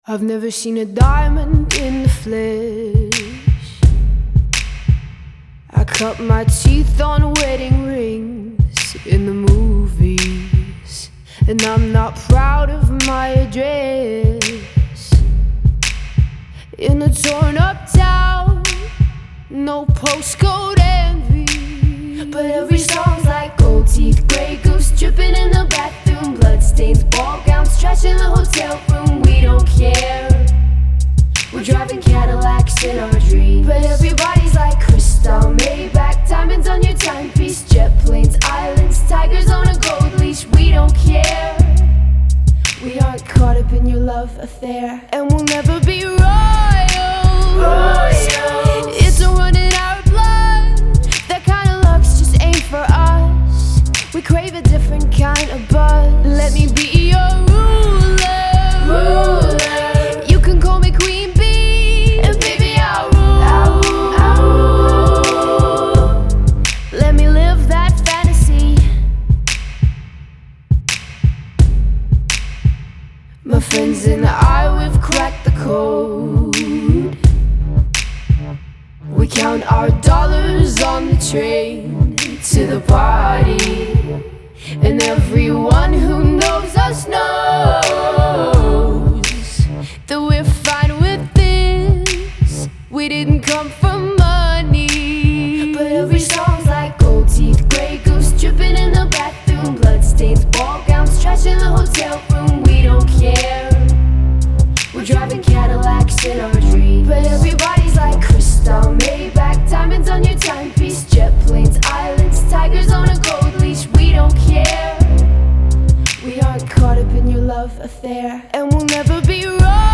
I've never seen a diamond in the flesh. I cut my teeth on wedding rings in the movies, and I'm not proud of my address. In a torn up town, no postcode envy, but every song's like gold teeth, grey goose dripping in the bathroom, bloodstains, ball gowns, trash in the hotel room. We don't care, we're driving Cadillacs in our dreams, but everybody's like crystal, Maybach, diamonds on your timepiece, jet planes, islands, tigers on a gold leash. We don't care, we aren't caught up in your love affair, and we'll never be royals. It's a run in our blood, that kind of luck's just ain't for us. We crave a different kind of buzz. Let me be your ruler. You can call me Queen Bee, and baby I'll rule. Let me live that fantasy. My friends and I, we've cracked the code. We count our dollars on the train to the party, and everyone who knows us knows that we're fine with this. We didn't come for money, but every song's like gold teeth, grey goose dripping in the bathroom, bloodstains, ball gowns, trash in the hotel room. We don't care, we're driving Cadillacs in our dreams, but everybody's like crystal, Maybach, diamonds on your timepiece, jet planes, islands, tigers on a gold leash. We don't care, we aren't caught up in your love affair, and we'll never be wrong.